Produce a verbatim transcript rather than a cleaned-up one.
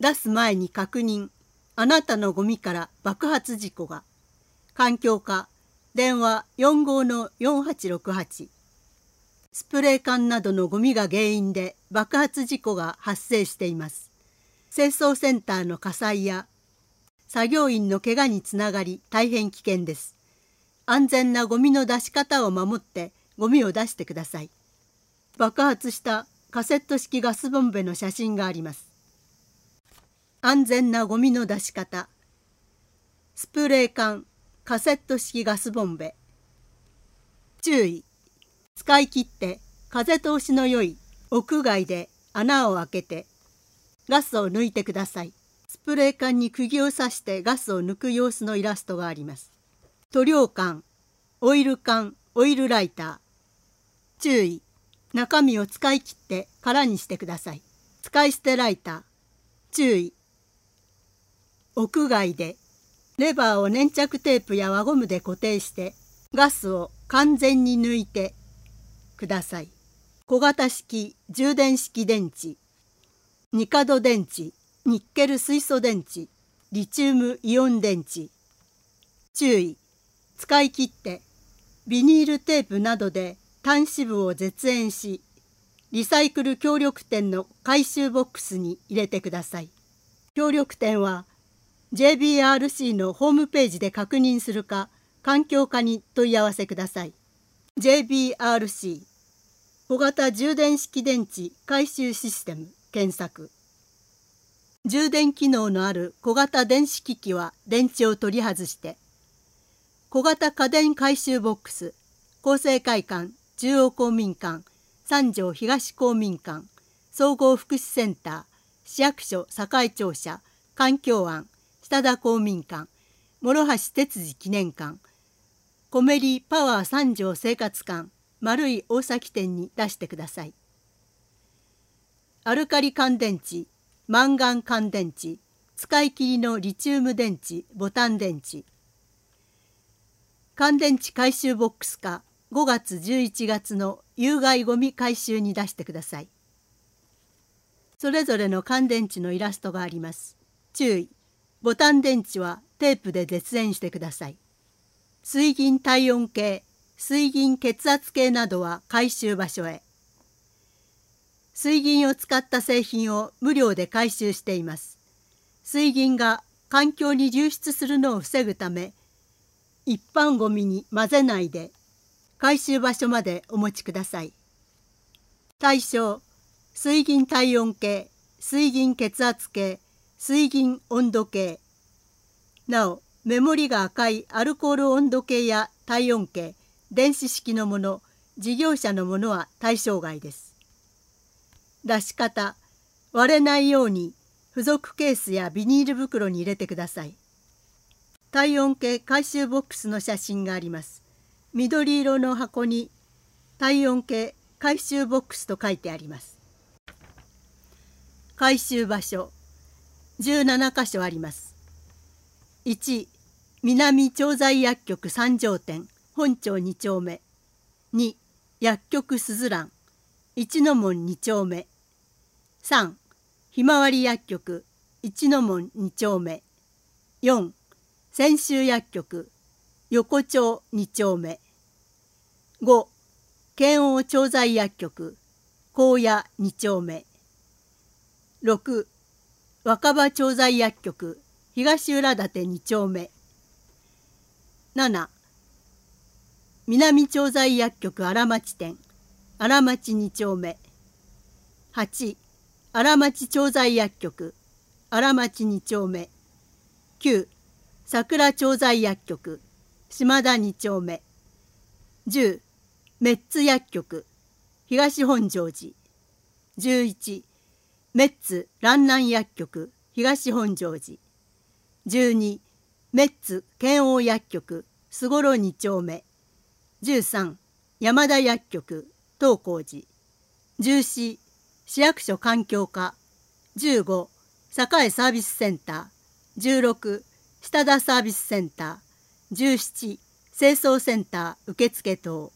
出す前に確認。あなたのゴミから爆発事故が。環境課、電話 よんごーよんはちろくはち。スプレー缶などのゴミが原因で爆発事故が発生しています。清掃センターの火災や作業員の怪我につながり大変危険です。安全なゴミの出し方を守ってゴミを出してください。爆発したカセット式ガスボンベの写真があります。安全なゴミの出し方。スプレー缶、カセット式ガスボンベ。注意。使い切って風通しの良い屋外で穴を開けてガスを抜いてください。スプレー缶に釘を刺してガスを抜く様子のイラストがあります。塗料缶、オイル缶、オイルライター。注意。中身を使い切って空にしてください。使い捨てライター。注意。屋外でレバーを粘着テープや輪ゴムで固定してガスを完全に抜いてください。小型式充電式電池、ニカド電池、ニッケル水素電池、リチウムイオン電池。注意。使い切ってビニールテープなどで端子部を絶縁し、リサイクル協力店の回収ボックスに入れてください。協力店は ジェイビーアールシー のホームページで確認するか、環境課に問い合わせください。ジェイビーアールシー 小型充電式電池回収システム検索。充電機能のある小型電子機器は電池を取り外して、小型家電回収ボックス、厚生会館、中央公民館、三条東公民館、総合福祉センター、市役所堺庁舎、環境案、下田公民館、諸橋哲司記念館、コメリパワー三条生活館、丸い大崎店に出してください。アルカリ乾電池、マンガン乾電池、使い切りのリチウム電池、ボタン電池。乾電池回収ボックスかごがつじゅういちがつの有害ゴミ回収に出してください。それぞれの乾電池のイラストがあります。注意。ボタン電池はテープで絶縁してください。水銀体温計、水銀血圧計などは回収場所へ。水銀を使った製品を無料で回収しています。水銀が環境に流出するのを防ぐため、一般ゴミに混ぜないで回収場所までお持ちください。対象、水銀体温計、水銀血圧計、水銀温度計。なお、目盛りが赤いアルコール温度計や体温計、電子式のもの、事業者のものは対象外です。出し方、割れないように付属ケースやビニール袋に入れてください。体温計回収ボックスの写真があります。緑色の箱に体温計回収ボックスと書いてあります。回収場所、じゅうななかしょあります。いち、南調剤薬局三条店本町にちょうめ。に、薬局すずらん一の門にちょうめ。さん、ひまわり薬局一の門にちょうめ。よん、泉州薬局横丁にちょうめ。ご、県央調剤薬局高野にちょうめ。ろく、若葉調剤薬局東浦館にちょうめ。なな、南調剤薬局荒町店荒町にちょうめ。はち、荒町調剤薬局荒町にちょうめ。きゅう、桜調剤薬局島田にちょうめ。じゅう、メッツ薬局東本庄寺。じゅういち、メッツ蘭南薬局東本庄寺。じゅうに、メッツ県央薬局すごろにちょうめ。じゅうさん、山田薬局東光寺。じゅうよん、市役所環境課。じゅうご、栄サービスセンター。じゅうろく、下田サービスセンター。じゅうなな、清掃センター受付棟。